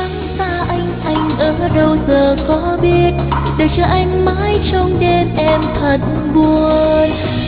vắng xa anh ở đâu giờ có biết, để chờ anh mãi trong đêm em thật buồn.